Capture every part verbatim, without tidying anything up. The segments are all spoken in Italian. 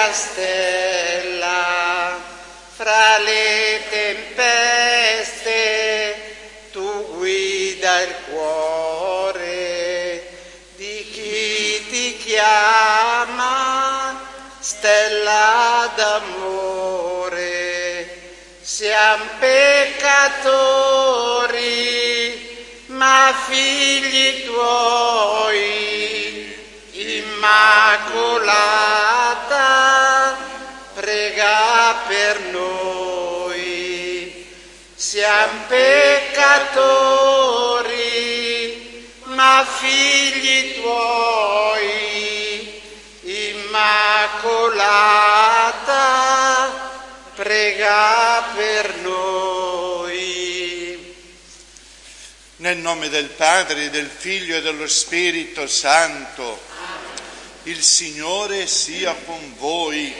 bella stella, fra le tempeste tu guida il cuore di chi ti chiama, stella d'amore. Siamo peccatori, ma figli tuoi, Immacolata, prega per noi. Siamo peccatori, ma figli tuoi, Immacolata, prega per noi. Nel nome del Padre, del Figlio e dello Spirito Santo. Il Signore sia con voi.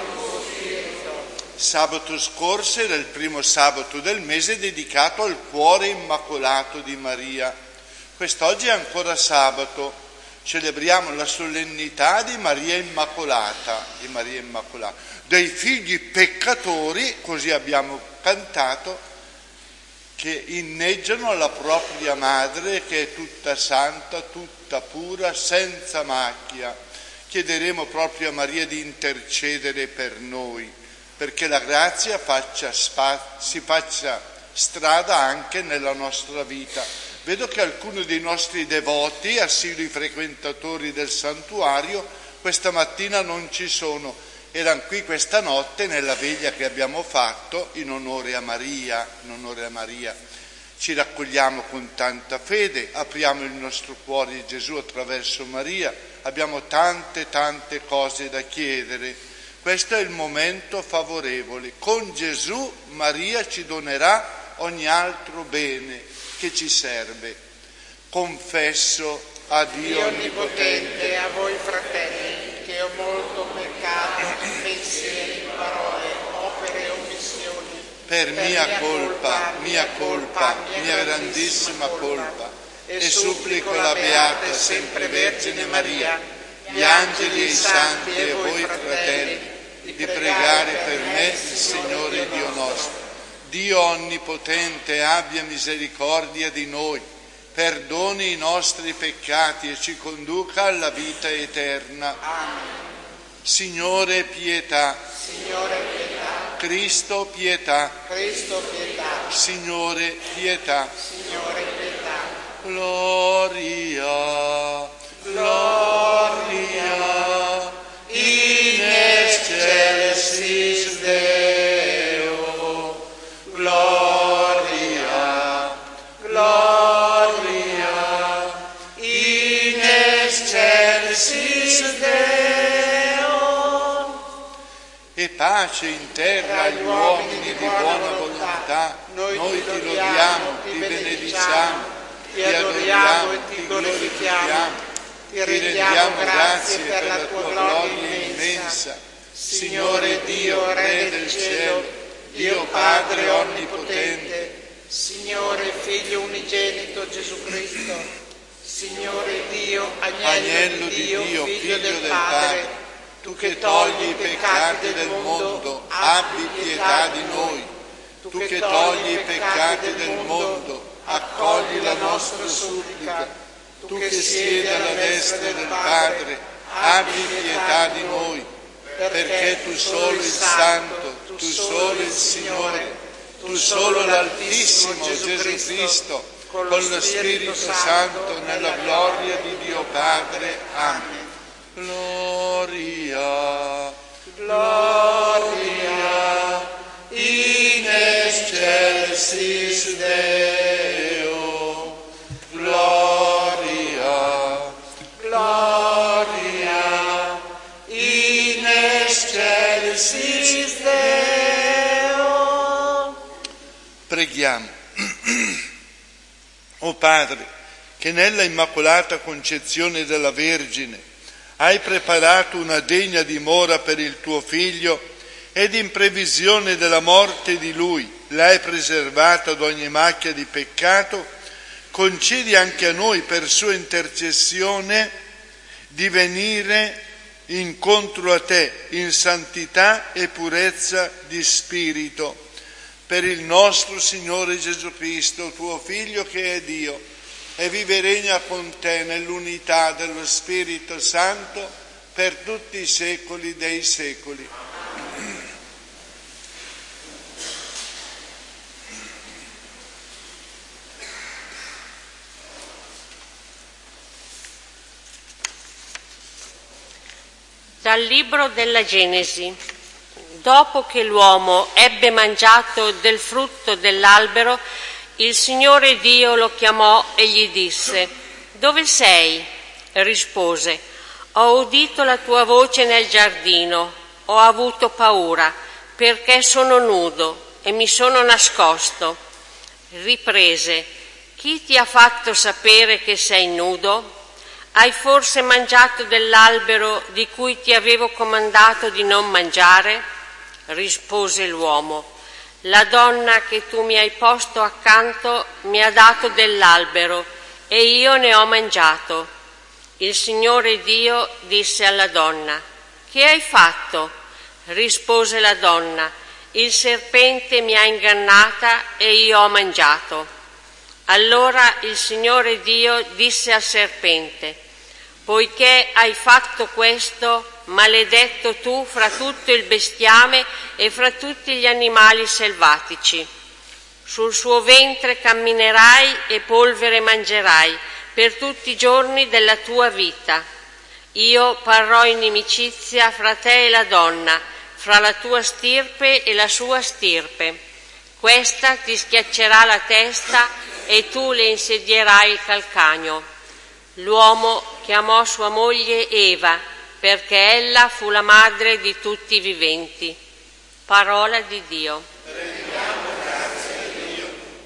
Sabato scorso era il primo sabato del mese dedicato al cuore immacolato di Maria. Quest'oggi è ancora sabato. Celebriamo la solennità di Maria Immacolata, di Maria Immacolata, dei figli peccatori, così abbiamo cantato, che inneggiano alla propria madre che è tutta santa, tutta pura, senza macchia. Chiederemo proprio a Maria di intercedere per noi, perché la grazia faccia spa- si faccia strada anche nella nostra vita. Vedo che alcuni dei nostri devoti, assidui frequentatori del santuario, questa mattina non ci sono. Erano qui questa notte nella veglia che abbiamo fatto in onore a Maria, in onore a Maria. Ci raccogliamo con tanta fede, apriamo il nostro cuore a Gesù attraverso Maria, abbiamo tante tante cose da chiedere. Questo è il momento favorevole. Con Gesù Maria ci donerà ogni altro bene che ci serve. Confesso a Dio, Dio Onnipotente, a voi fratelli, che ho molto peccato in pensieri, parole, opere e omissioni. Per mia colpa, mia colpa, mia grandissima colpa, e supplico la Beata sempre Vergine Maria, gli angeli e i santi e voi fratelli, di pregare per me il Signore Dio nostro. Dio Onnipotente abbia misericordia di noi, perdoni i nostri peccati e ci conduca alla vita eterna. Amen. Signore pietà. Signore pietà. Cristo pietà. Cristo pietà. Signore pietà. Signore pietà. Gloria, gloria, in excelsis Deo. Gloria, gloria, in excelsis Deo. E pace in terra agli uomini di buona volontà. Noi ti lodiamo, ti benediciamo, ti adoriamo e ti glorifichiamo. Ti rendiamo grazie per la tua gloria immensa. Signore Dio, Re del cielo, Dio Padre onnipotente, Signore Figlio unigenito Gesù Cristo, Signore Dio, Agnello di Dio, Figlio del Padre, tu che togli i peccati del mondo, abbi pietà di noi. Tu che togli i peccati del mondo, accogli la nostra supplica. Tu che siedi alla destra del Padre, abbi pietà di noi, perché tu solo il Santo, tu solo il Signore, tu solo l'Altissimo Gesù Cristo, con lo Spirito Santo, nella gloria di Dio Padre. Amen. Gloria, gloria, in excelsis Deo. Gloria, gloria, in excelsis Deo. Preghiamo. O Padre, che nella Immacolata Concezione della Vergine hai preparato una degna dimora per il tuo Figlio ed in previsione della morte di Lui l'hai preservata da ogni macchia di peccato, concedi anche a noi per sua intercessione di venire incontro a te in santità e purezza di spirito. Per il nostro Signore Gesù Cristo, tuo Figlio che è Dio, e vive e regna con te nell'unità dello Spirito Santo per tutti i secoli dei secoli. Dal libro della Genesi. Dopo che l'uomo ebbe mangiato del frutto dell'albero, il Signore Dio lo chiamò e gli disse: «Dove sei?» Rispose: «Ho udito la tua voce nel giardino, ho avuto paura, perché sono nudo e mi sono nascosto». Riprese: «Chi ti ha fatto sapere che sei nudo? Hai forse mangiato dell'albero di cui ti avevo comandato di non mangiare?» Rispose l'uomo: «La donna che tu mi hai posto accanto mi ha dato dell'albero e io ne ho mangiato». Il Signore Dio disse alla donna: «Che hai fatto?» Rispose la donna: «Il serpente mi ha ingannata e io ho mangiato». Allora il Signore Dio disse al serpente: «Poiché hai fatto questo, maledetto tu fra tutto il bestiame e fra tutti gli animali selvatici. Sul suo ventre camminerai e polvere mangerai per tutti i giorni della tua vita. Io parrò inimicizia fra te e la donna, fra la tua stirpe e la sua stirpe. Questa ti schiaccerà la testa e tu le insedierai il calcagno». L'uomo chiamò sua moglie Eva, perché ella fu la madre di tutti i viventi. Parola di Dio. Rendiamo grazie a Dio.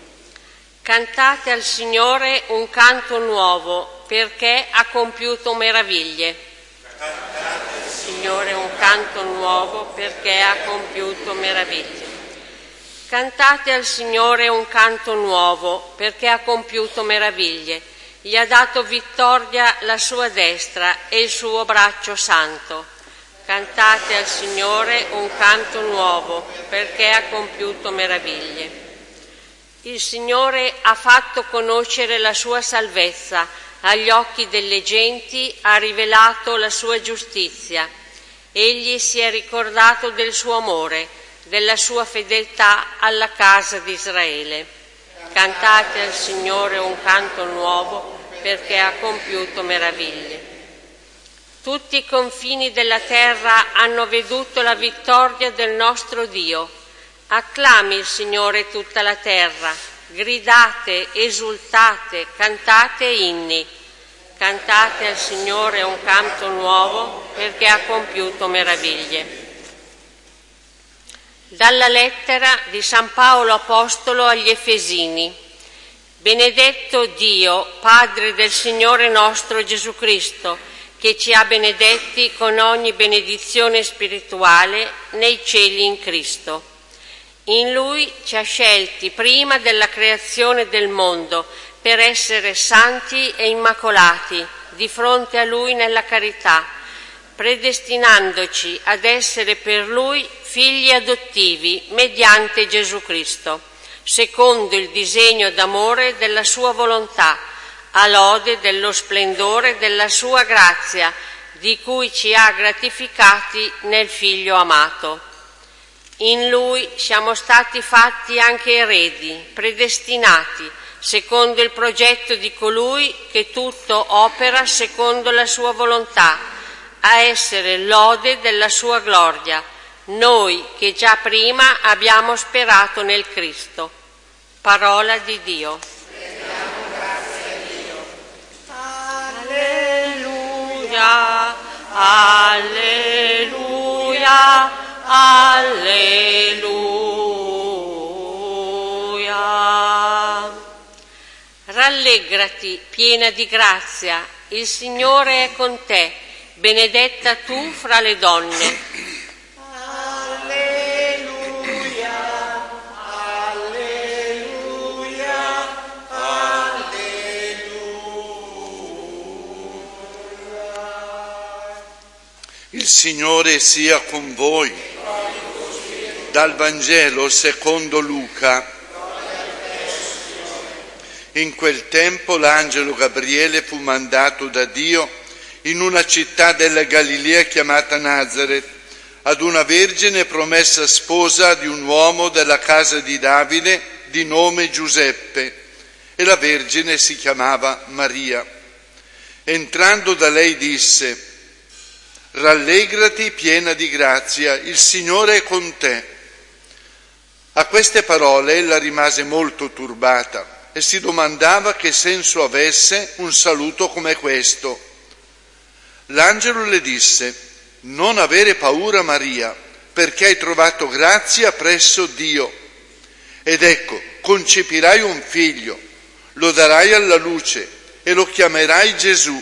Cantate al Signore un canto nuovo, perché ha compiuto meraviglie. Cantate al Signore un canto nuovo, perché ha compiuto meraviglie. Cantate al Signore un canto nuovo, perché ha compiuto meraviglie. Gli ha dato vittoria la sua destra e il suo braccio santo. Cantate al Signore un canto nuovo, perché ha compiuto meraviglie. Il Signore ha fatto conoscere la sua salvezza, agli occhi delle genti ha rivelato la sua giustizia. Egli si è ricordato del suo amore, della sua fedeltà alla casa di Israele. Cantate al Signore un canto nuovo, perché ha compiuto meraviglie. Tutti i confini della terra hanno veduto la vittoria del nostro Dio. Acclami il Signore tutta la terra, gridate, esultate, cantate inni. Cantate al Signore un canto nuovo, perché ha compiuto meraviglie. Dalla lettera di San Paolo Apostolo agli Efesini. Benedetto Dio, Padre del Signore nostro Gesù Cristo, che ci ha benedetti con ogni benedizione spirituale nei cieli in Cristo. In Lui ci ha scelti prima della creazione del mondo per essere santi e immacolati di fronte a Lui nella carità, predestinandoci ad essere per Lui figli adottivi mediante Gesù Cristo, secondo il disegno d'amore della sua volontà, a lode dello splendore della sua grazia, di cui ci ha gratificati nel Figlio amato. In Lui siamo stati fatti anche eredi, predestinati, secondo il progetto di colui che tutto opera secondo la sua volontà, a essere lode della sua gloria, noi che già prima abbiamo sperato nel Cristo. Parola di Dio. Rendiamo grazie a Dio. Alleluia, alleluia, alleluia. Rallegrati, piena di grazia, il Signore è con te, benedetta tu fra le donne. Il Il Signore sia con voi. Dal Vangelo secondo Luca. In quel tempo l'angelo Gabriele fu mandato da Dio in una città della Galilea chiamata Nazaret, ad una vergine promessa sposa di un uomo della casa di Davide di nome Giuseppe, e la vergine si chiamava Maria. Entrando da lei disse: «Rallegrati piena di grazia, il Signore è con te». A queste parole ella rimase molto turbata e si domandava che senso avesse un saluto come questo. L'angelo le disse: «Non avere paura, Maria, perché hai trovato grazia presso Dio. Ed ecco, concepirai un figlio, lo darai alla luce e lo chiamerai Gesù.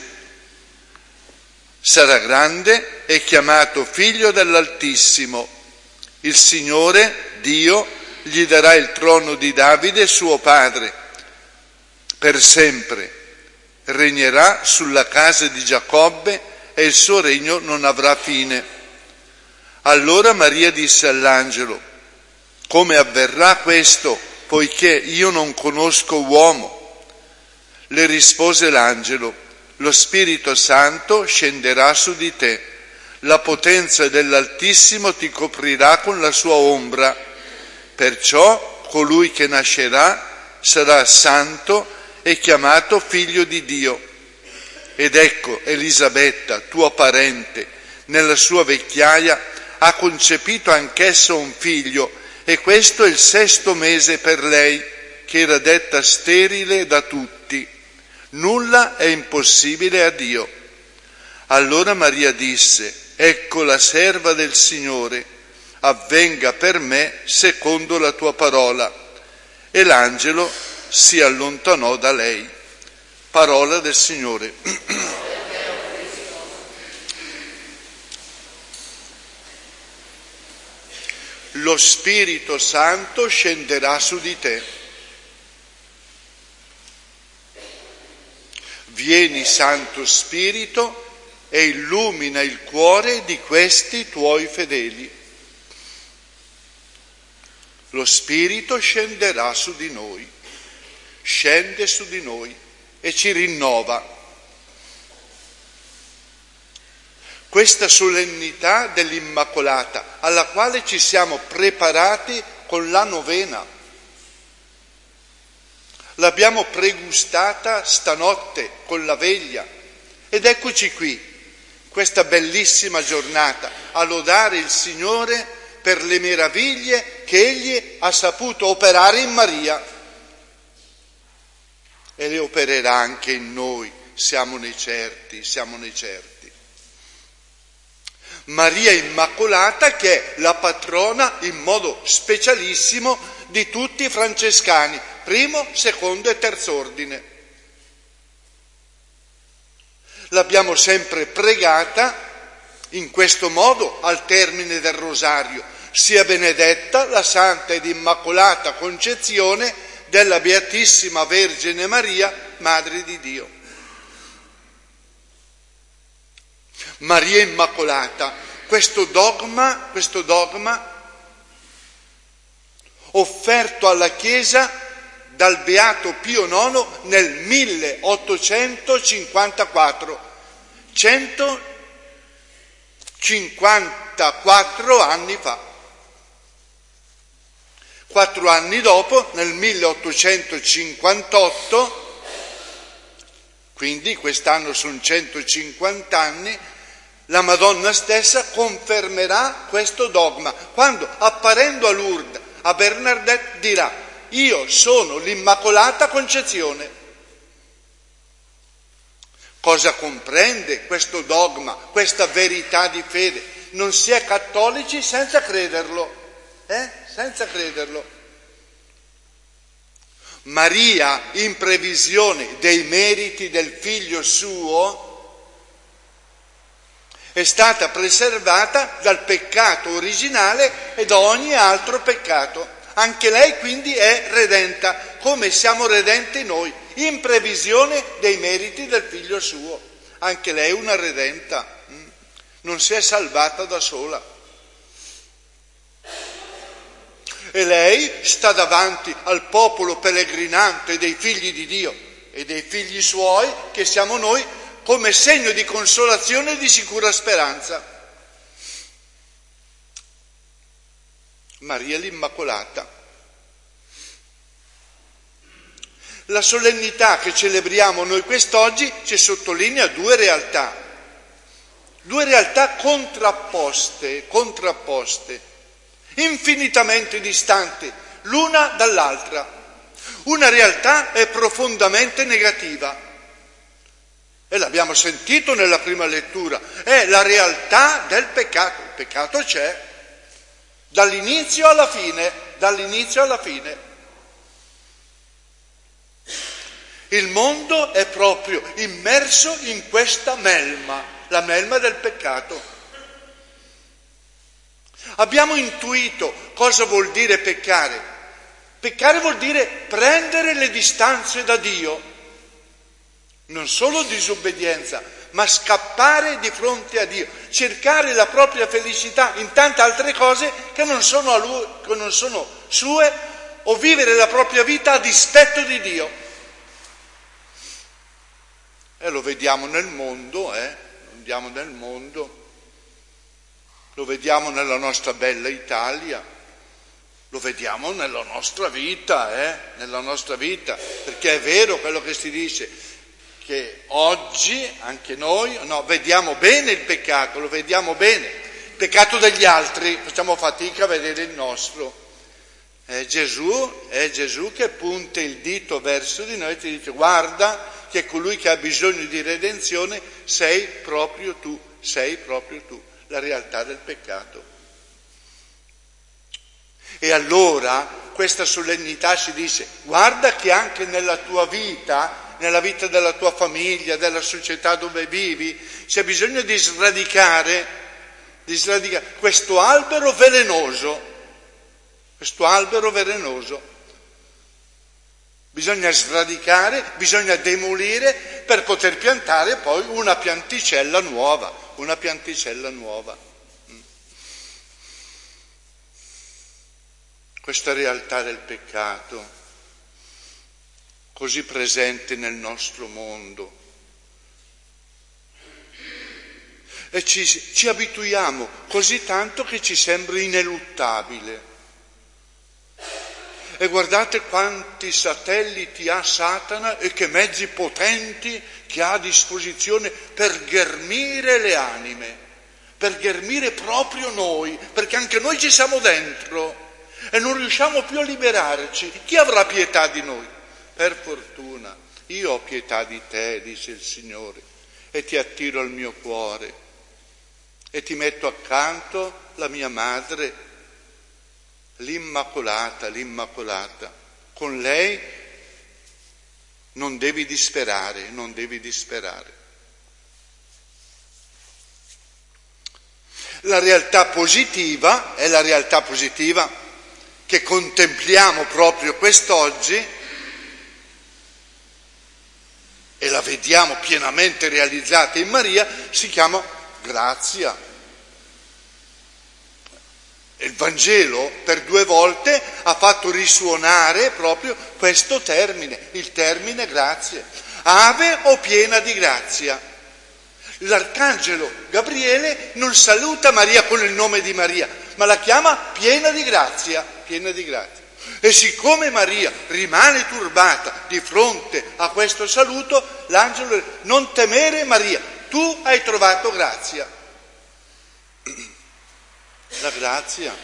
Sarà grande e chiamato figlio dell'Altissimo. Il Signore, Dio, gli darà il trono di Davide, suo padre, per sempre. Regnerà sulla casa di Giacobbe e il suo regno non avrà fine». Allora Maria disse all'angelo: «Come avverrà questo, poiché io non conosco uomo?» Le rispose l'angelo: «Lo Spirito Santo scenderà su di te, la potenza dell'Altissimo ti coprirà con la sua ombra. Perciò colui che nascerà sarà santo e chiamato figlio di Dio. Ed ecco, Elisabetta, tua parente, nella sua vecchiaia ha concepito anch'essa un figlio, e questo è il sesto mese per lei, che era detta sterile da tutti. Nulla è impossibile a Dio». Allora Maria disse: «Ecco la serva del Signore, avvenga per me secondo la tua parola». E l'angelo si allontanò da lei. Parola del Signore. Lo Spirito Santo scenderà su di te. Vieni, Santo Spirito, e illumina il cuore di questi tuoi fedeli. Lo Spirito scenderà su di noi, scende su di noi e ci rinnova. Questa solennità dell'Immacolata, alla quale ci siamo preparati con la novena. L'abbiamo pregustata stanotte con la veglia ed eccoci qui, questa bellissima giornata, a lodare il Signore per le meraviglie che Egli ha saputo operare in Maria, e le opererà anche in noi, siamone certi, siamone certi. Maria Immacolata, che è la patrona in modo specialissimo di tutti i francescani, primo, secondo e terzo ordine. L'abbiamo sempre pregata in questo modo al termine del rosario: sia benedetta la Santa ed Immacolata Concezione della Beatissima Vergine Maria, Madre di Dio. Maria Immacolata, questo dogma, questo dogma offerto alla Chiesa dal Beato Pio nono nel milleottocentocinquantaquattro, centocinquantaquattro anni fa. Quattro anni dopo, nel milleottocentocinquantotto, quindi quest'anno sono centocinquanta anni, la Madonna stessa confermerà questo dogma, quando, apparendo a Lourdes, a Bernadette dirà: «Io sono l'Immacolata Concezione». Cosa comprende questo dogma, questa verità di fede? Non si è cattolici senza crederlo, eh? Senza crederlo. Maria, in previsione dei meriti del figlio suo, è stata preservata dal peccato originale e da ogni altro peccato. Anche lei quindi è redenta, come siamo redenti noi, in previsione dei meriti del figlio suo. Anche lei è una redenta. non si è salvata da sola. E lei sta davanti al popolo pellegrinante dei figli di Dio e dei figli suoi, che siamo noi, come segno di consolazione e di sicura speranza. Maria l'Immacolata. La solennità che celebriamo noi quest'oggi ci sottolinea due realtà, due realtà contrapposte, contrapposte, infinitamente distanti l'una dall'altra. Una realtà è profondamente negativa, e l'abbiamo sentito nella prima lettura, è la realtà del peccato. Il peccato c'è, dall'inizio alla fine, dall'inizio alla fine. Il mondo è proprio immerso in questa melma, la melma del peccato. Abbiamo intuito cosa vuol dire peccare. Peccare vuol dire prendere le distanze da Dio, non solo disobbedienza, ma scappare di fronte a Dio, cercare la propria felicità in tante altre cose che non sono, a lui, che non sono sue, o vivere la propria vita a dispetto di Dio. E lo vediamo nel mondo, eh? Lo vediamo nel mondo. Lo vediamo nella nostra bella Italia, lo vediamo nella nostra vita, eh? Nella nostra vita, perché è vero quello che si dice, che oggi anche noi no, vediamo bene il peccato, lo vediamo bene, il peccato degli altri, facciamo fatica a vedere il nostro. È Gesù, è Gesù che punta il dito verso di noi e ti dice: guarda che colui che ha bisogno di redenzione sei proprio tu, sei proprio tu. La realtà del peccato. E allora questa solennità ci dice: guarda che anche nella tua vita, nella vita della tua famiglia, della società dove vivi, c'è bisogno di sradicare, di sradicare questo albero velenoso, questo albero velenoso. Bisogna sradicare, bisogna demolire per poter piantare poi una pianticella nuova. Una pianticella nuova. Questa realtà del peccato, così presente nel nostro mondo, e ci, ci abituiamo così tanto che ci sembra ineluttabile. E guardate quanti satelliti ha Satana e che mezzi potenti che ha a disposizione per ghermire le anime, per ghermire proprio noi, perché anche noi ci siamo dentro e non riusciamo più a liberarci. Chi avrà pietà di noi? Per fortuna, io ho pietà di te, dice il Signore, e ti attiro al mio cuore e ti metto accanto la mia madre, l'Immacolata, l'Immacolata. Con lei non devi disperare, non devi disperare. La realtà positiva è la realtà positiva che contempliamo proprio quest'oggi e la vediamo pienamente realizzata in Maria, si chiama grazia. Il Vangelo per due volte ha fatto risuonare proprio questo termine, il termine grazie. Ave o piena di grazia. L'arcangelo Gabriele non saluta Maria con il nome di Maria, ma la chiama piena di grazia, piena di grazia. E siccome Maria rimane turbata di fronte a questo saluto, l'angelo dice: non temere Maria, tu hai trovato grazia. La grazia,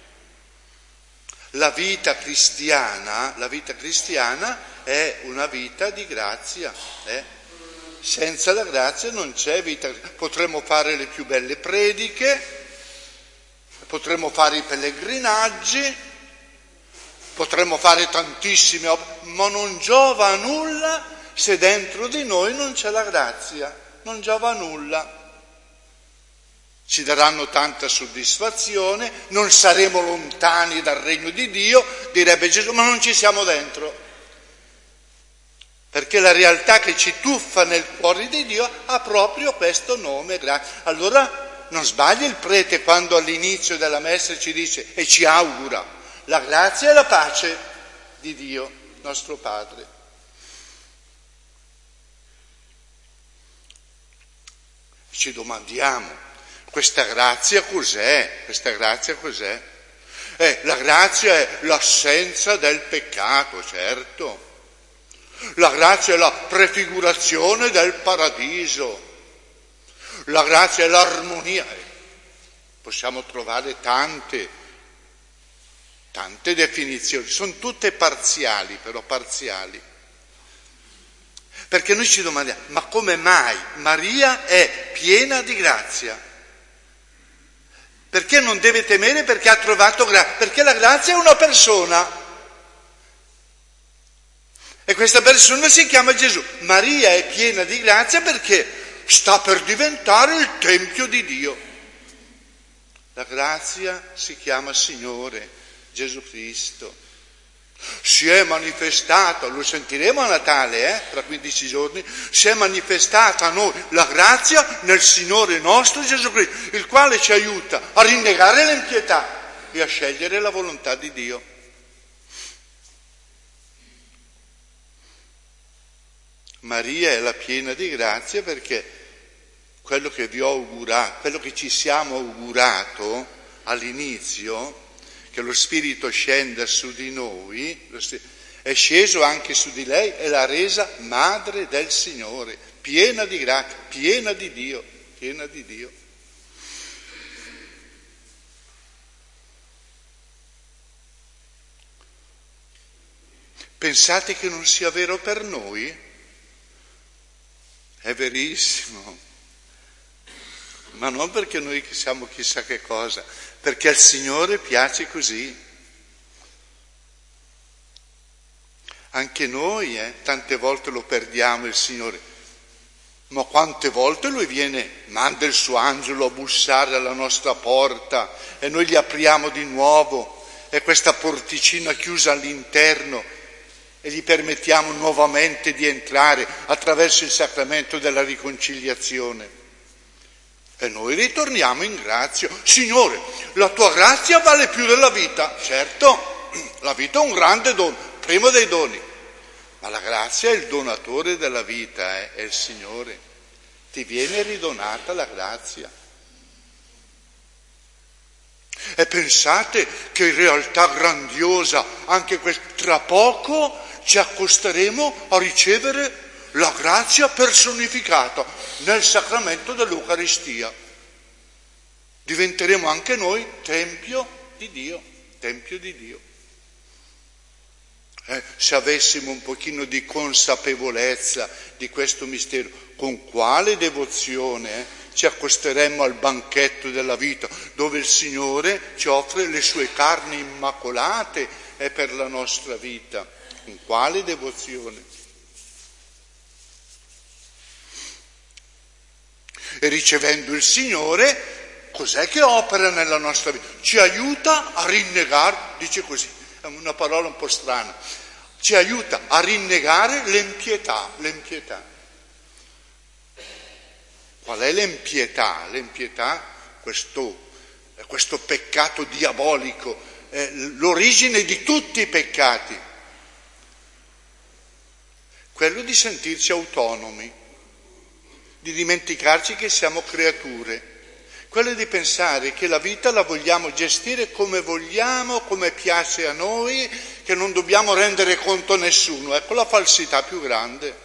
la vita cristiana, la vita cristiana è una vita di grazia. Eh? Senza la grazia non c'è vita. Potremmo fare le più belle prediche, potremmo fare i pellegrinaggi, potremmo fare tantissime opere, ma non giova a nulla se dentro di noi non c'è la grazia, non giova a nulla. Ci daranno tanta soddisfazione, non saremo lontani dal regno di Dio, direbbe Gesù, ma non ci siamo dentro. Perché la realtà che ci tuffa nel cuore di Dio ha proprio questo nome, grazia. Allora non sbaglia il prete quando all'inizio della messa ci dice e ci augura la grazia e la pace di Dio, nostro Padre. Ci domandiamo, questa grazia cos'è? Questa grazia cos'è? Eh, la grazia è l'assenza del peccato, certo. La grazia è la prefigurazione del paradiso. La grazia è l'armonia. Possiamo trovare tante, tante definizioni. Sono tutte parziali, però parziali. Perché noi ci domandiamo, ma come mai Maria è piena di grazia? Perché non deve temere? Perché ha trovato grazia. Perché la grazia è una persona. E questa persona si chiama Gesù. Maria è piena di grazia perché sta per diventare il Tempio di Dio. La grazia si chiama Signore, Gesù Cristo. Si è manifestata, lo sentiremo a Natale, eh, tra quindici giorni, si è manifestata a noi la grazia nel Signore nostro Gesù Cristo, il quale ci aiuta a rinnegare l'impietà e a scegliere la volontà di Dio. Maria è la piena di grazia perché quello che vi ho augurato, quello che ci siamo augurato all'inizio, che lo Spirito scenda su di noi, è sceso anche su di lei e l'ha resa madre del Signore, piena di grazia, piena di Dio, piena di Dio. Pensate che non sia vero per noi? È verissimo, ma non perché noi siamo chissà che cosa, perché al Signore piace così. Anche noi eh, tante volte lo perdiamo il Signore, ma quante volte Lui viene, manda il suo angelo a bussare alla nostra porta e noi gli apriamo di nuovo e questa porticina chiusa all'interno e gli permettiamo nuovamente di entrare attraverso il sacramento della riconciliazione. E noi ritorniamo in grazia. Signore, la tua grazia vale più della vita. Certo, la vita è un grande dono, primo dei doni, ma la grazia è il donatore della vita, eh? È il Signore. Ti viene ridonata la grazia. E pensate che in realtà grandiosa, anche quel, tra poco ci accosteremo a ricevere la grazia personificata nel sacramento dell'Eucaristia. Diventeremo anche noi Tempio di Dio, Tempio di Dio. Eh, se avessimo un pochino di consapevolezza di questo mistero, con quale devozione eh, ci accosteremmo al banchetto della vita, dove il Signore ci offre le sue carni immacolate eh, per la nostra vita. Con quale devozione? E ricevendo il Signore, cos'è che opera nella nostra vita? Ci aiuta a rinnegare, dice così, è una parola un po' strana, ci aiuta a rinnegare l'impietà, l'impietà. Qual è l'impietà? L'impietà, questo, questo peccato diabolico, è l'origine di tutti i peccati. Quello di sentirci autonomi, di dimenticarci che siamo creature, quello di pensare che la vita la vogliamo gestire come vogliamo, come piace a noi, che non dobbiamo rendere conto a nessuno. Ecco la falsità più grande.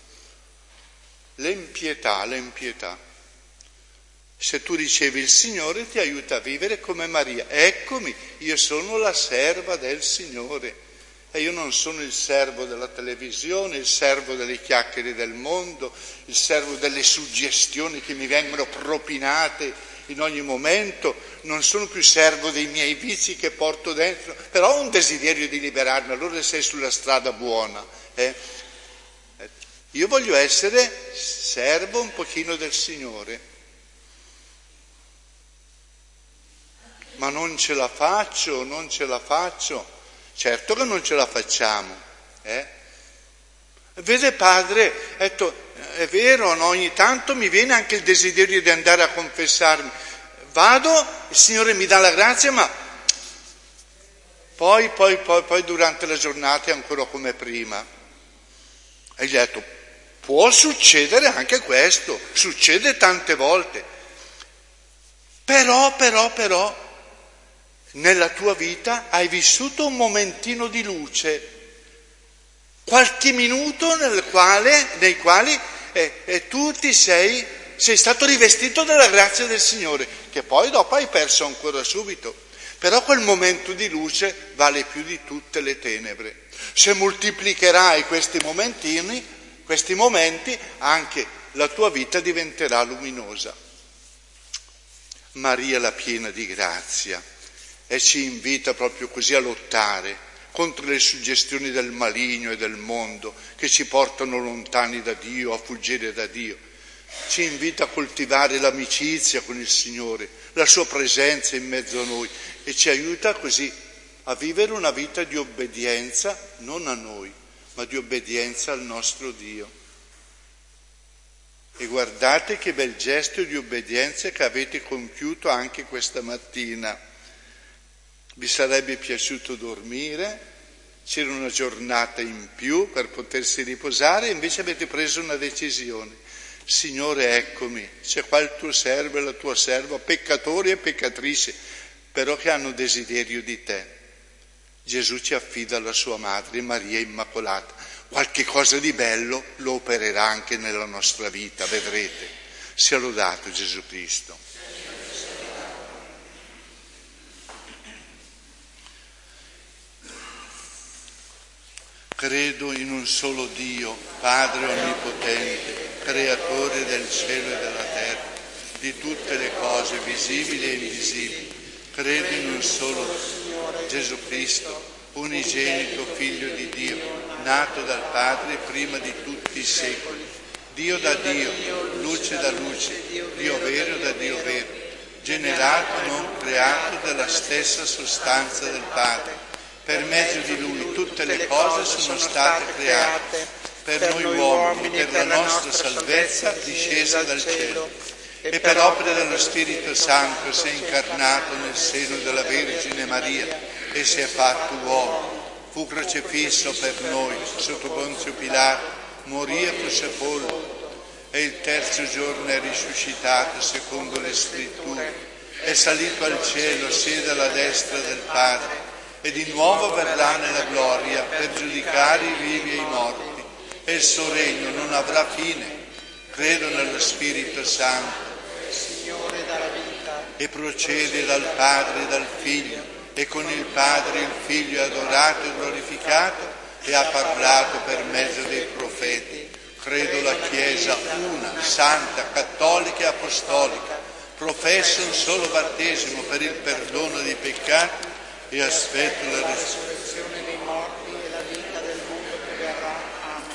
L'impietà, l'impietà. Se tu ricevi il Signore ti aiuta a vivere come Maria. Eccomi, io sono la serva del Signore. E io non sono il servo della televisione, il servo delle chiacchiere del mondo, il servo delle suggestioni che mi vengono propinate in ogni momento, non sono più servo dei miei vizi che porto dentro, però ho un desiderio di liberarmi, allora sei sulla strada buona. Eh? Io voglio essere servo un pochino del Signore, ma non ce la faccio, non ce la faccio. Certo che non ce la facciamo, eh? Vede padre, detto, è vero, no? Ogni tanto mi viene anche il desiderio di andare a confessarmi, vado, il Signore mi dà la grazia, ma poi, poi, poi, poi durante la giornata è ancora come prima. E gli ho detto, può succedere anche questo, succede tante volte, però, però, però, nella tua vita hai vissuto un momentino di luce, qualche minuto nel quale, nei quali eh, eh, tu ti sei, sei stato rivestito della grazia del Signore, che poi dopo hai perso ancora subito. Però quel momento di luce vale più di tutte le tenebre. Se moltiplicherai questi momentini, questi momenti, anche la tua vita diventerà luminosa. Maria la piena di grazia, e ci invita proprio così a lottare contro le suggestioni del maligno e del mondo che ci portano lontani da Dio, a fuggire da Dio. Ci invita a coltivare l'amicizia con il Signore, la sua presenza in mezzo a noi, e ci aiuta così a vivere una vita di obbedienza, non a noi, ma di obbedienza al nostro Dio. E guardate che bel gesto di obbedienza che avete compiuto anche questa mattina. Vi sarebbe piaciuto dormire, c'era una giornata in più per potersi riposare, e invece avete preso una decisione. Signore, eccomi, c'è qua il tuo servo e la tua serva, peccatori e peccatrici, però che hanno desiderio di te. Gesù ci affida alla sua madre, Maria Immacolata. Qualche cosa di bello lo opererà anche nella nostra vita, vedrete. Sia lodato Gesù Cristo. Credo in un solo Dio, Padre onnipotente, creatore del cielo e della terra, di tutte le cose visibili e invisibili. Credo in un solo Gesù Cristo, unigenito Figlio di Dio, nato dal Padre prima di tutti i secoli, Dio da Dio, luce da luce, Dio vero da Dio vero, generato, non creato, dalla stessa sostanza del Padre. Per mezzo di Lui tutte le cose sono state create, per noi uomini, per la nostra salvezza discesa dal cielo, e per opera dello Spirito Santo si è incarnato nel seno della Vergine Maria e si è fatto uomo, fu crocifisso per noi sotto Ponzio Pilato, morì e fu sepolto, e il terzo giorno è risuscitato secondo le Scritture, è salito al cielo, siede alla destra del Padre, e di nuovo verrà nella gloria per giudicare i vivi e i morti, e il suo regno non avrà fine. Credo nello Spirito Santo, Signore dalla vita, e procede dal Padre e dal Figlio, e con il Padre il Figlio è adorato e glorificato, e ha parlato per mezzo dei profeti. Credo la Chiesa una, santa, cattolica e apostolica, professo un solo battesimo per il perdono dei peccati, e aspetto la risurrezione dei morti e la vita del mondo che verrà. Amen.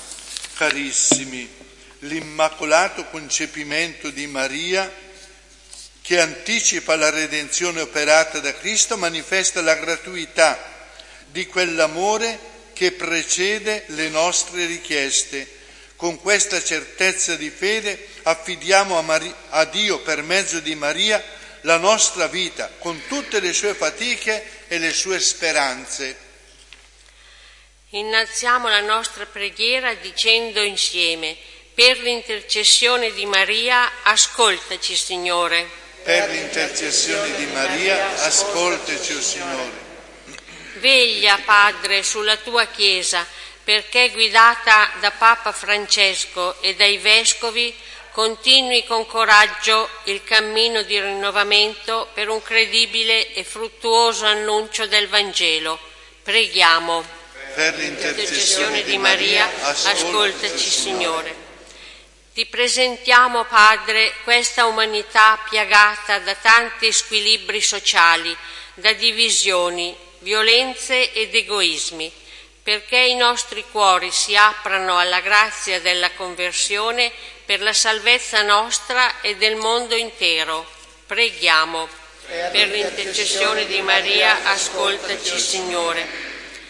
Carissimi, l'immacolato concepimento di Maria, che anticipa la redenzione operata da Cristo, manifesta la gratuità di quell'amore che precede le nostre richieste. Con questa certezza di fede affidiamo a, Maria, a Dio per mezzo di Maria la nostra vita, con tutte le sue fatiche e le sue speranze. Innalziamo la nostra preghiera dicendo insieme: per l'intercessione di Maria, ascoltaci, Signore. Per l'intercessione di Maria, ascoltaci, o Signore. Veglia, Padre, sulla tua Chiesa, perché guidata da Papa Francesco e dai Vescovi, continui con coraggio il cammino di rinnovamento per un credibile e fruttuoso annuncio del Vangelo. Preghiamo. Per l'intercessione di Maria, ascoltaci, Signore. Ti presentiamo, Padre, questa umanità piagata da tanti squilibri sociali, da divisioni, violenze ed egoismi, perché i nostri cuori si aprano alla grazia della conversione per la salvezza nostra e del mondo intero. Preghiamo. Per l'intercessione di Maria, ascoltaci, Signore.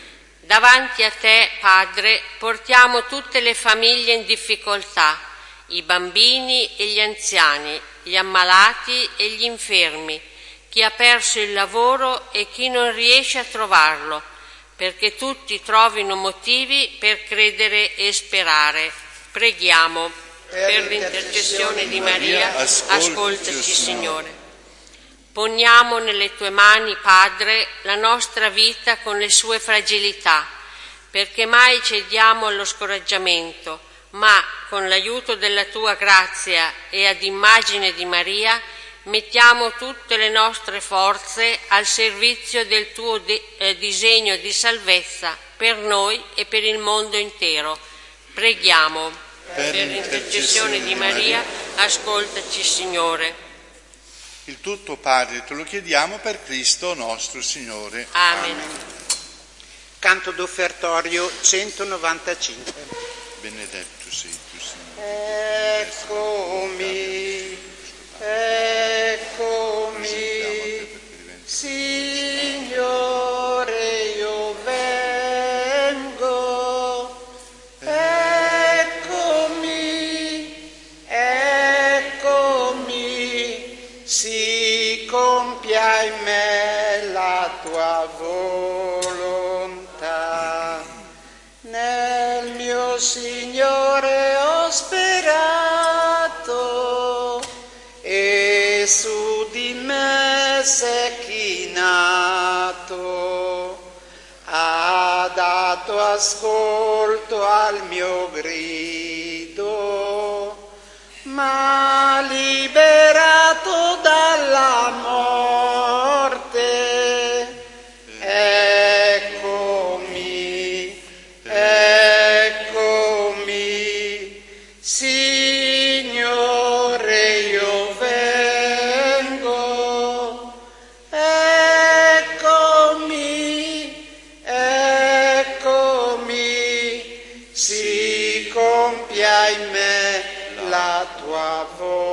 Davanti a te, Padre, portiamo tutte le famiglie in difficoltà, i bambini e gli anziani, gli ammalati e gli infermi, chi ha perso il lavoro e chi non riesce a trovarlo, perché tutti trovino motivi per credere e sperare. Preghiamo. Per l'intercessione di Maria, ascoltaci, Signore. Poniamo nelle tue mani, Padre, la nostra vita con le sue fragilità, perché mai cediamo allo scoraggiamento, ma con l'aiuto della tua grazia e ad immagine di Maria mettiamo tutte le nostre forze al servizio del tuo de- eh, disegno di salvezza per noi e per il mondo intero. Preghiamo. Per, per l'intercessione di Maria, ascoltaci, Signore. Il tutto, Padre, te lo chiediamo per Cristo nostro Signore. Amen. Amen. Canto d'offertorio centonovantacinque. Benedetto sei tu, Signore. Eccomi, eccomi, Signore, io vengo. Eccomi, eccomi, si compia in me la tua volontà. Nel mio Signore ho sperato e su di me s'è chinato, ha dato ascolto al mio grido, m'ha liberato dalla morte. Eccomi, eccomi, Signore, io vengo. Eccomi, eccomi, si compia in me la tua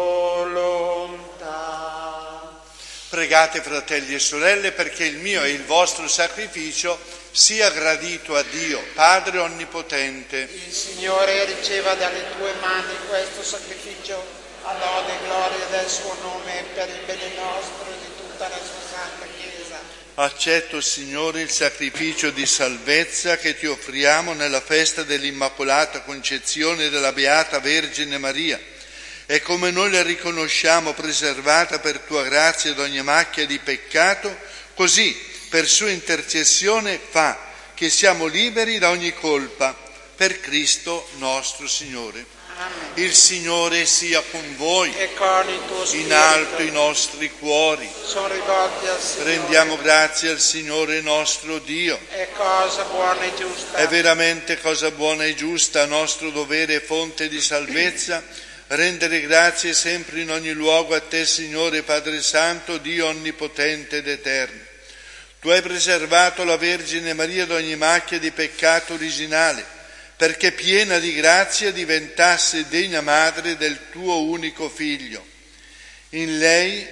volontà. Pregate, fratelli e sorelle, perché il mio e il vostro sacrificio sia gradito a Dio, Padre Onnipotente. Il Signore riceva dalle tue mani questo sacrificio a lode e gloria del suo nome per il bene nostro e di tutta la sua santa Chiesa. Accetto, Signore, il sacrificio di salvezza che ti offriamo nella festa dell'Immacolata Concezione della Beata Vergine Maria, e come noi la riconosciamo preservata per tua grazia da ogni macchia di peccato, così per sua intercessione fa che siamo liberi da ogni colpa, per Cristo nostro Signore. Amen. Il Signore sia con voi, E con il tuo spirito in alto i nostri cuori. sono rivolti al Signore. Rendiamo grazie al Signore nostro Dio. È cosa buona e giusta. È veramente cosa buona e giusta, nostro dovere e fonte di salvezza, rendere grazie sempre in ogni luogo a te, Signore Padre Santo, Dio onnipotente ed eterno. Tu hai preservato la Vergine Maria da ogni macchia di peccato originale, perché piena di grazia diventasse degna madre del tuo unico Figlio. In lei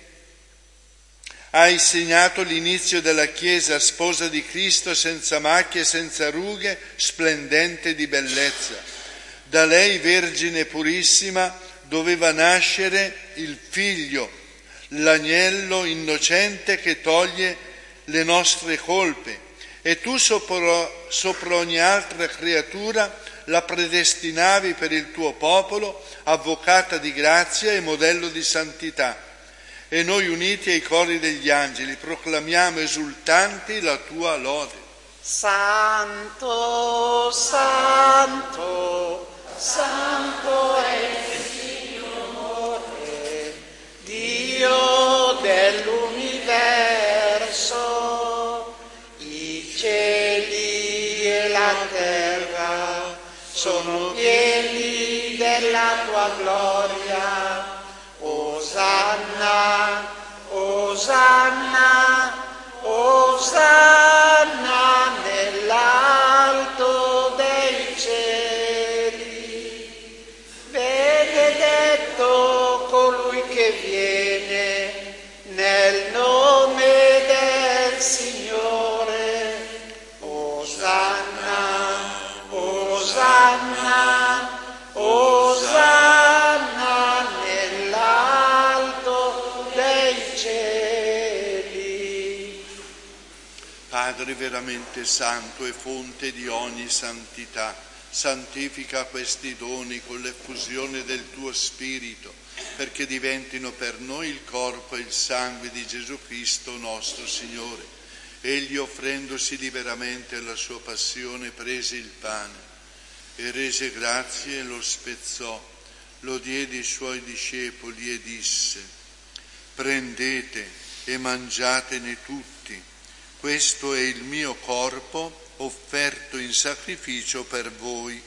hai segnato l'inizio della Chiesa, sposa di Cristo, senza macchie, senza rughe, splendente di bellezza. Da lei, Vergine purissima, doveva nascere il Figlio, l'agnello innocente che toglie le nostre colpe, e tu sopra, sopra ogni altra creatura la predestinavi per il tuo popolo, avvocata di grazia e modello di santità. E noi, uniti ai cori degli angeli, proclamiamo esultanti la tua lode. Santo, santo, santo è il Signore, Dio dell'universo. I cieli e la terra sono pieni della tua gloria. Osanna, Osanna, Osanna nell'alto dei cieli. Benedetto colui che viene nel nome del Signore. Osanna, Osanna, Osanna. Padre veramente santo e fonte di ogni santità, santifica questi doni con l'effusione del tuo Spirito, perché diventino per noi il corpo e il sangue di Gesù Cristo nostro Signore. Egli, offrendosi liberamente alla sua passione, prese il pane e rese grazie e lo spezzò, lo diede ai suoi discepoli e disse: prendete e mangiatene tutti, questo è il mio corpo offerto in sacrificio per voi.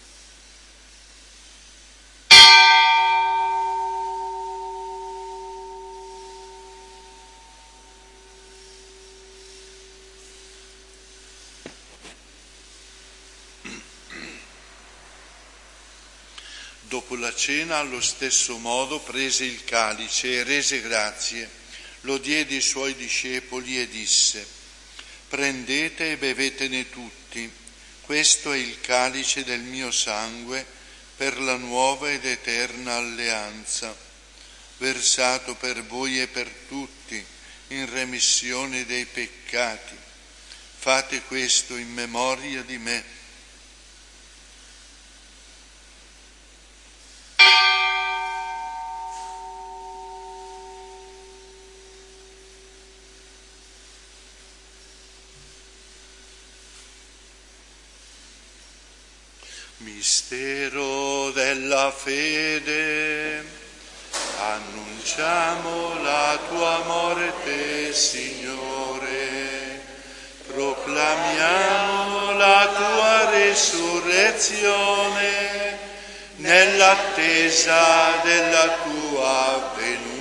Dopo la cena, allo stesso modo, prese il calice e rese grazie, lo diede ai suoi discepoli e disse: prendete e bevetene tutti, questo è il calice del mio sangue per la nuova ed eterna alleanza, versato per voi e per tutti in remissione dei peccati. Fate questo in memoria di me. Mistero della fede, annunciamo la tua morte, Signore, proclamiamo la tua resurrezione nell'attesa della tua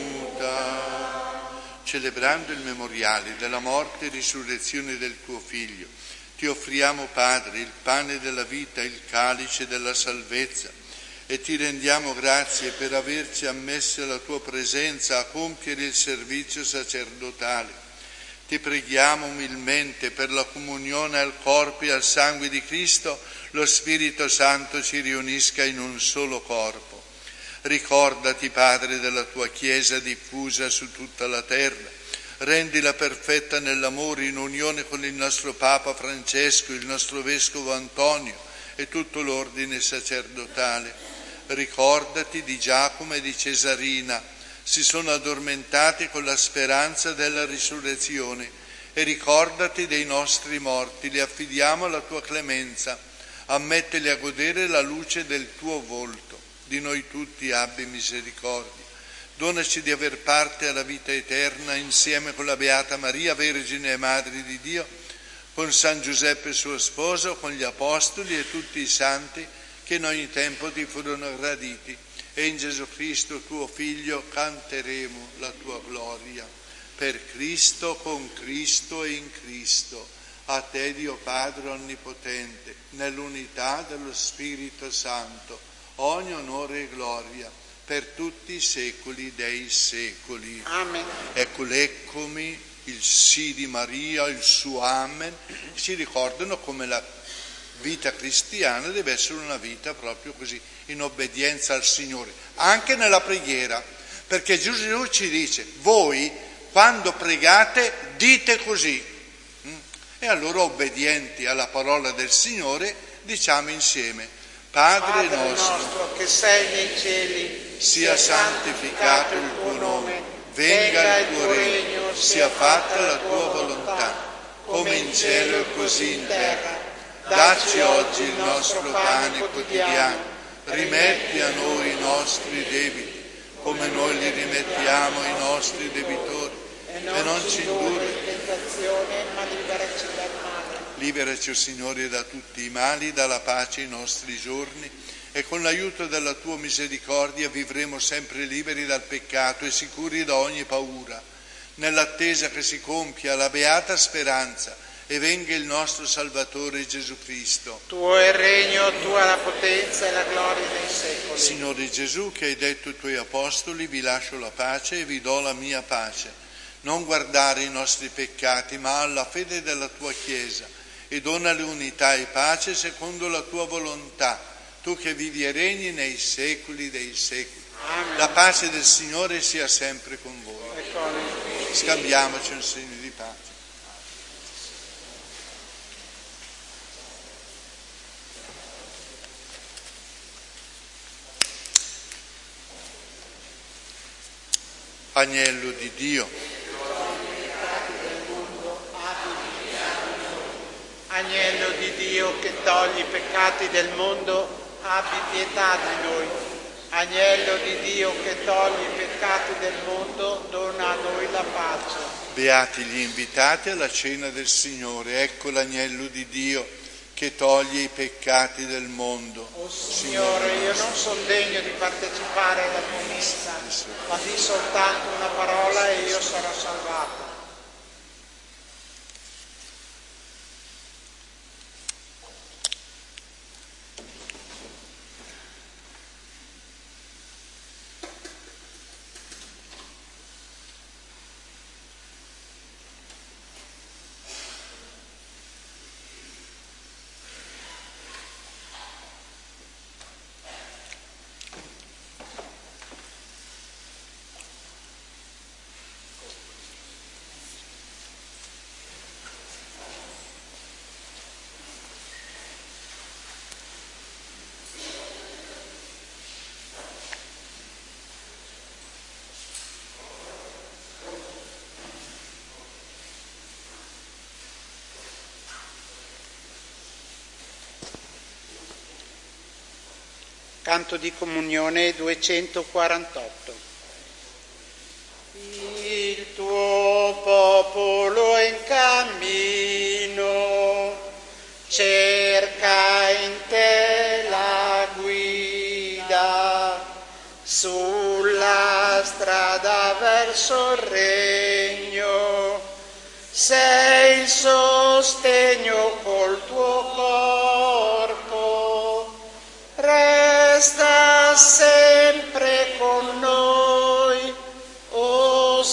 venuta. Celebrando il memoriale della morte e risurrezione del tuo Figlio, ti offriamo, Padre, il pane della vita, il calice della salvezza, e ti rendiamo grazie per averci ammessi alla tua presenza a compiere il servizio sacerdotale. Ti preghiamo umilmente per la comunione al corpo e al sangue di Cristo, lo Spirito Santo ci riunisca in un solo corpo. Ricordati, Padre, della tua Chiesa diffusa su tutta la terra. Rendila perfetta nell'amore, in unione con il nostro Papa Francesco, il nostro Vescovo Antonio e tutto l'ordine sacerdotale. Ricordati di Giacomo e di Cesarina, si sono addormentati con la speranza della risurrezione, e ricordati dei nostri morti, li affidiamo alla tua clemenza, ammettili a godere la luce del tuo volto. Di noi tutti abbi misericordia. Donaci di aver parte alla vita eterna insieme con la Beata Maria, Vergine e Madre di Dio, con San Giuseppe suo sposo, con gli Apostoli e tutti i santi che in ogni tempo ti furono graditi, e in Gesù Cristo tuo Figlio canteremo la tua gloria. Per Cristo, con Cristo e in Cristo, a te Dio Padre Onnipotente, nell'unità dello Spirito Santo, ogni onore e gloria per tutti i secoli dei secoli. Amen. Ecco, eccomi, il sì di Maria, il suo amen, ci ricordano come la vita cristiana deve essere una vita proprio così, in obbedienza al Signore, anche nella preghiera, perché Gesù ci dice: voi quando pregate dite così. E allora, obbedienti alla parola del Signore, diciamo insieme: Padre, Padre nostro, nostro che sei nei cieli, sia santificato il tuo nome, venga il tuo regno, sia fatta la tua volontà, come in cielo e così in terra. Dacci oggi il nostro pane quotidiano, rimetti a noi i nostri debiti, come noi li rimettiamo ai nostri debitori, e non ci indurre in tentazione, ma liberaci dal male. Liberaci, o Signore, da tutti i mali, dalla pace i nostri giorni, e con l'aiuto della tua misericordia vivremo sempre liberi dal peccato e sicuri da ogni paura, nell'attesa che si compia la beata speranza e venga il nostro Salvatore Gesù Cristo. Tuo è il regno, tua la potenza e la gloria nei secoli. Signore Gesù, che hai detto ai tuoi apostoli: vi lascio la pace e vi do la mia pace. Non guardare i nostri peccati, ma alla fede della tua Chiesa, e donale unità e pace secondo la tua volontà, tu che vivi e regni nei secoli dei secoli. Amen. La pace del Signore sia sempre con voi. Scambiamoci un segno di pace. Agnello di Dio. Agnello di Dio che togli i peccati del mondo, abbi pietà di noi. Agnello di Dio che togli i peccati del mondo, dona a noi la pace. Beati gli invitati alla cena del Signore. Ecco l'agnello di Dio che toglie i peccati del mondo. O Signore, io non sono degno di partecipare alla tua messa, ma di soltanto una parola e io sarò salvato. Canto di comunione duecentoquarantotto. Il tuo popolo è in cammino, cerca in te la guida, sulla strada verso il regno, sei il sostegno col tuo corpo, resta sempre con noi, o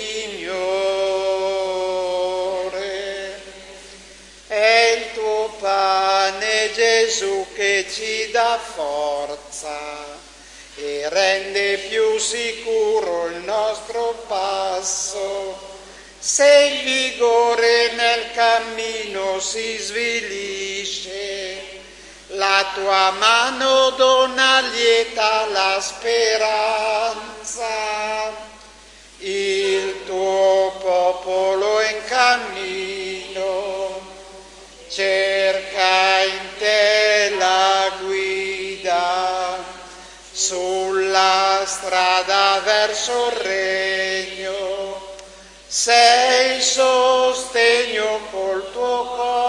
Signore. È il tuo pane, Gesù, che ci dà forza e rende più sicuro il nostro passo. Se il vigore nel cammino si svilisce, la tua mano dona lieta la speranza. Il tuo popolo è in cammino, cerca in te la guida, sulla strada verso il regno, sei il sostegno col tuo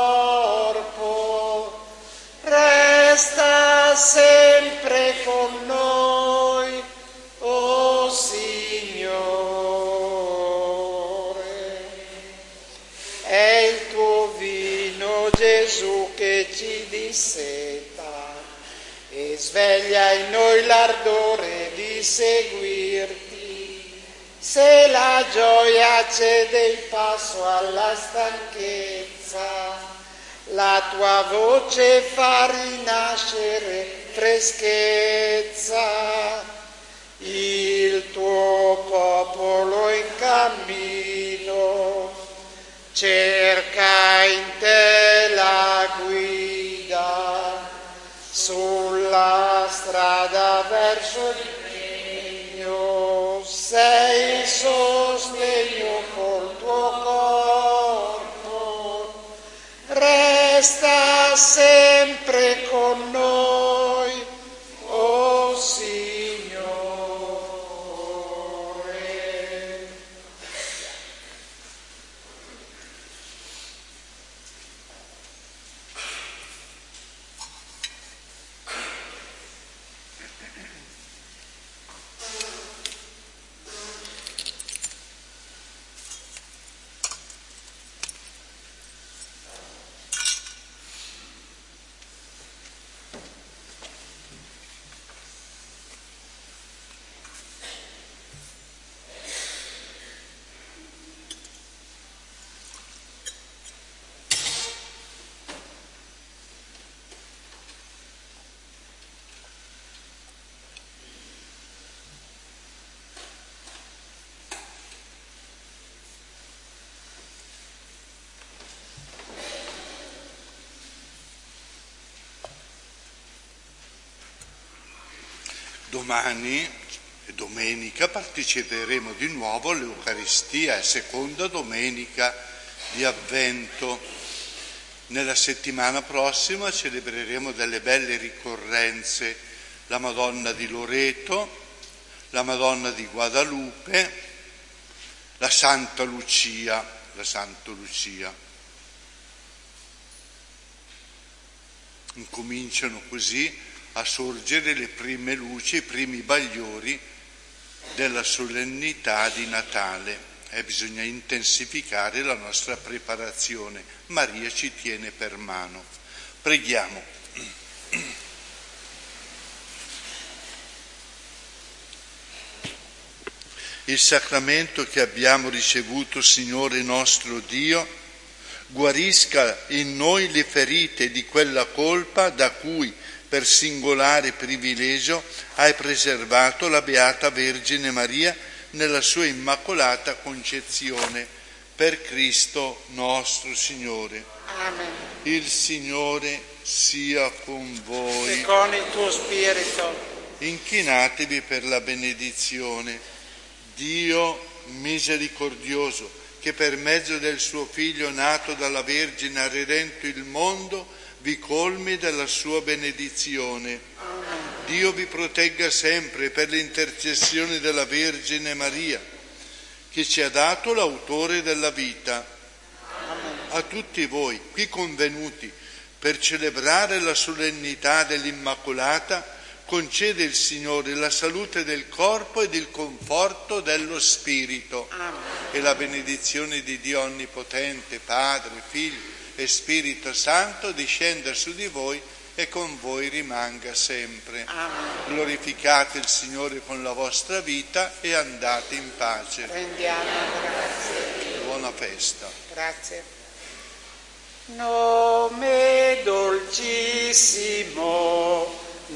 corpo, resta sempre con noi, o Signore. È il tuo vino, Gesù, che ci disseta e sveglia in noi l'ardore di seguirti. Se la gioia cede il passo alla stanchezza, la tua voce fa rinascere freschezza. Il tuo popolo in cammino, cerca in te la guida, sulla strada verso il regno, sei il sostegno col tuo corpo, resta sempre con noi, o Signore. Domani Domenica parteciperemo di nuovo all'Eucaristia, è seconda domenica di Avvento. Nella settimana prossima celebreremo delle belle ricorrenze, la Madonna di Loreto, la Madonna di Guadalupe, la Santa Lucia, la Santa Lucia. Incominciano così a sorgere le prime luci, i primi bagliori della solennità di Natale e bisogna intensificare la nostra preparazione. Maria ci tiene per mano. Preghiamo. Il sacramento che abbiamo ricevuto, Signore nostro Dio, guarisca in noi le ferite di quella colpa da cui per singolare privilegio hai preservato la Beata Vergine Maria nella sua immacolata concezione. Per Cristo nostro Signore. Amen. Il Signore sia con voi. E con il tuo spirito. Inchinatevi per la benedizione. Dio misericordioso, che per mezzo del suo Figlio nato dalla Vergine ha redento il mondo, vi colmi della sua benedizione. Amen. Dio vi protegga sempre per l'intercessione della Vergine Maria, che ci ha dato l'autore della vita. Amen. A tutti voi qui convenuti per celebrare la solennità dell'Immacolata, concede il Signore la salute del corpo ed il conforto dello spirito. Amen. E la benedizione di Dio Onnipotente, Padre, Figlio e Spirito Santo discenda su di voi e con voi rimanga sempre. Amen. Glorificate il Signore con la vostra vita e andate in pace. Rendiamo grazie. Buona festa. Grazie. Nome dolcissimo,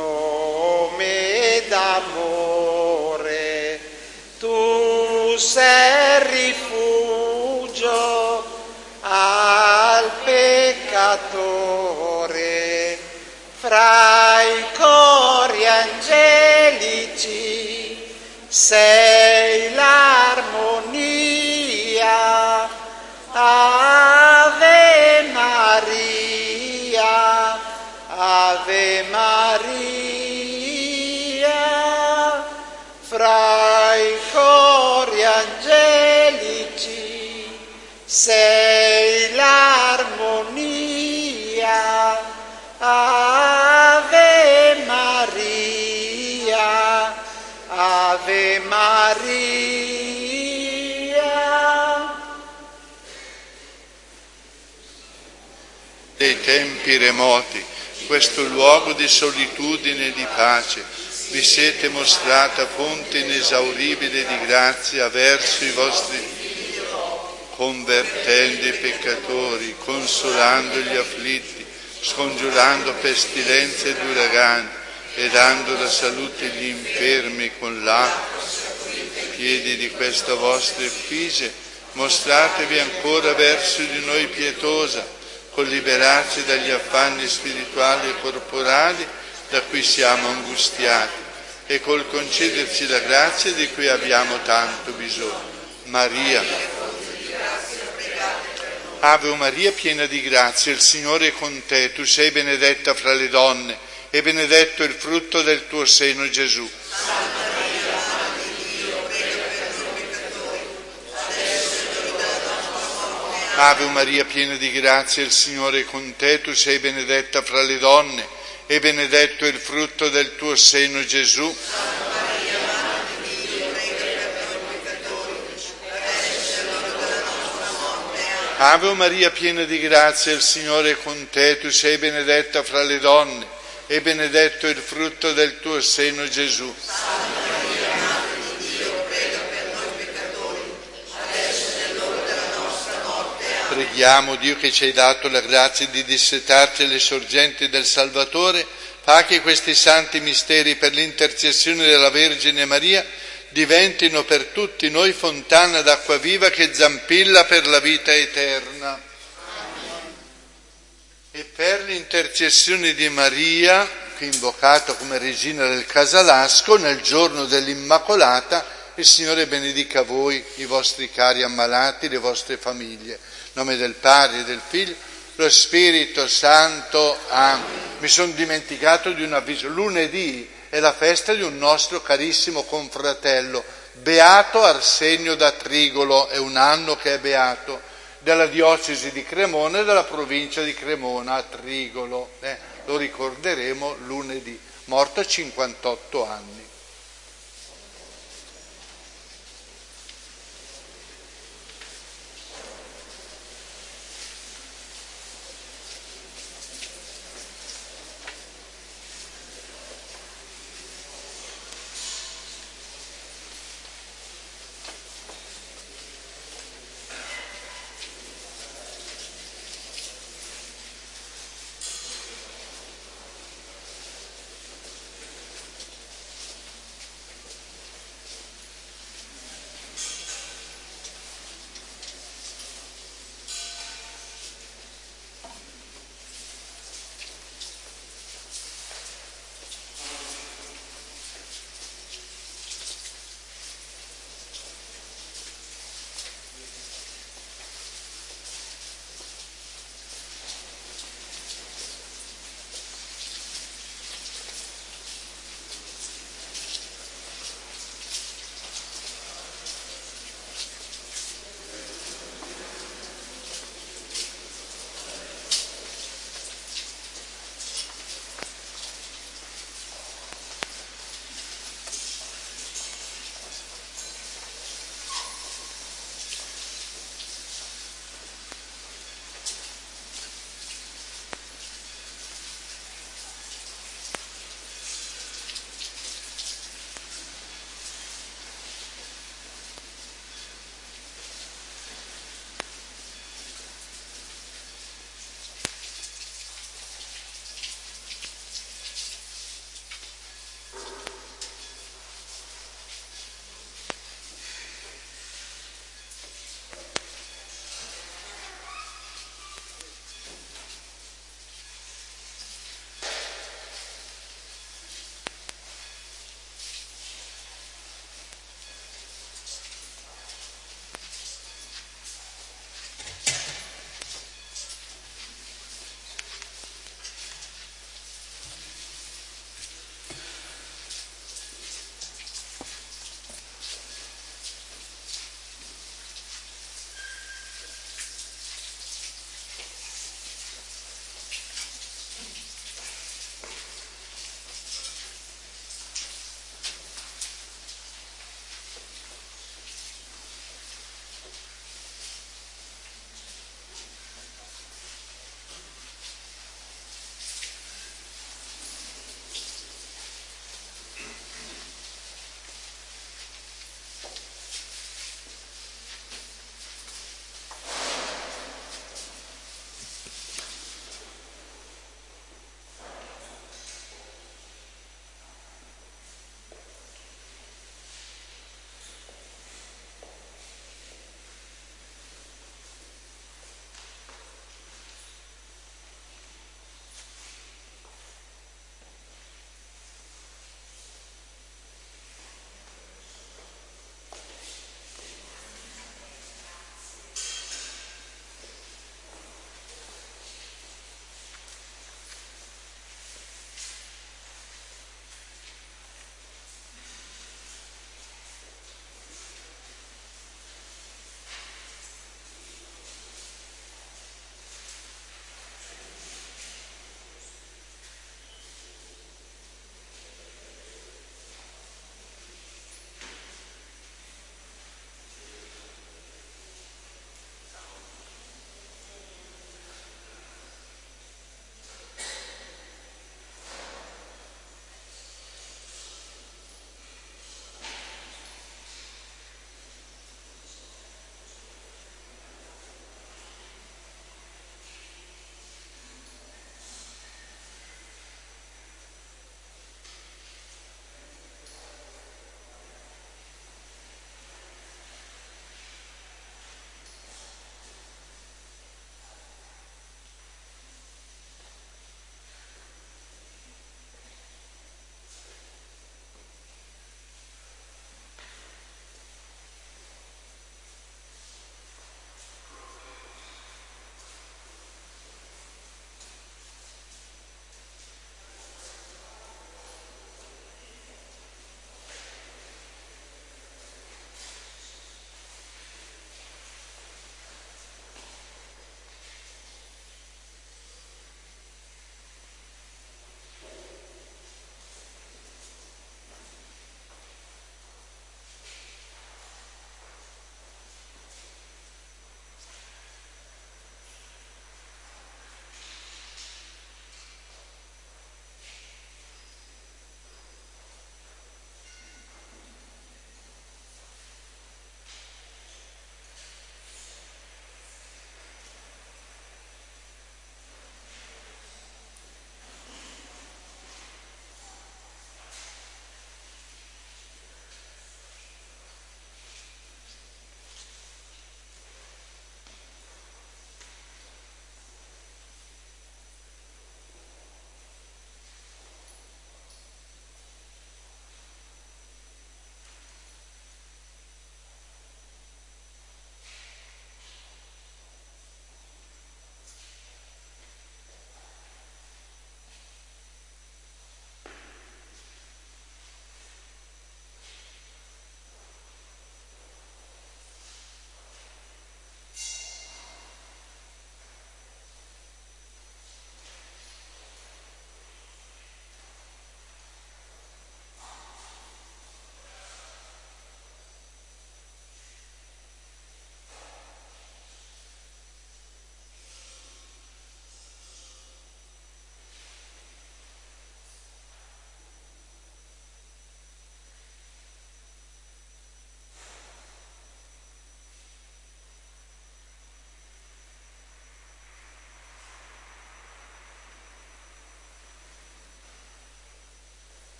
nome d'amore, tu sei rifugio al peccatore, fra i cori angelici sei l'armonia. Ave Maria, Ave Maria, fra i cori angelici sei l'armonia. Ave Maria, Ave Maria. Dei tempi remoti, questo luogo di solitudine e di pace, vi siete mostrata fonte inesauribile di grazia verso i vostri figli, convertendo i peccatori, consolando gli afflitti, scongiurando pestilenze ed uragani e dando la salute agli infermi con l'acqua. Piedi di questa vostra effigie, mostratevi ancora verso di noi pietosa, col liberarci dagli affanni spirituali e corporali da cui siamo angustiati e col concederci la grazia di cui abbiamo tanto bisogno. Maria, Ave Maria, piena di grazia, il Signore è con te, tu sei benedetta fra le donne e benedetto il frutto del tuo seno, Gesù. Ave Maria, piena di grazia, il Signore è con te, tu sei benedetta fra le donne e benedetto il frutto del tuo seno, Gesù. Ave Maria, piena di grazia, il Signore è con te, tu sei benedetta fra le donne e benedetto il frutto del tuo seno, Gesù. Preghiamo Dio che ci hai dato la grazia di dissetarci alle sorgenti del Salvatore, fa che questi santi misteri per l'intercessione della Vergine Maria diventino per tutti noi fontana d'acqua viva che zampilla per la vita eterna. Amen. E per l'intercessione di Maria invocata come regina del Casalasco, nel giorno dell'Immacolata, il Signore benedica voi, i vostri cari ammalati, le vostre famiglie. In nome del Padre e del Figlio, lo Spirito Santo. Amen. Mi sono dimenticato di un avviso. Lunedì è la festa di un nostro carissimo confratello, Beato Arsenio da Trigolo, è un anno che è beato, della diocesi di Cremona e della provincia di Cremona, a Trigolo. Eh, lo ricorderemo lunedì, morto a cinquantotto anni.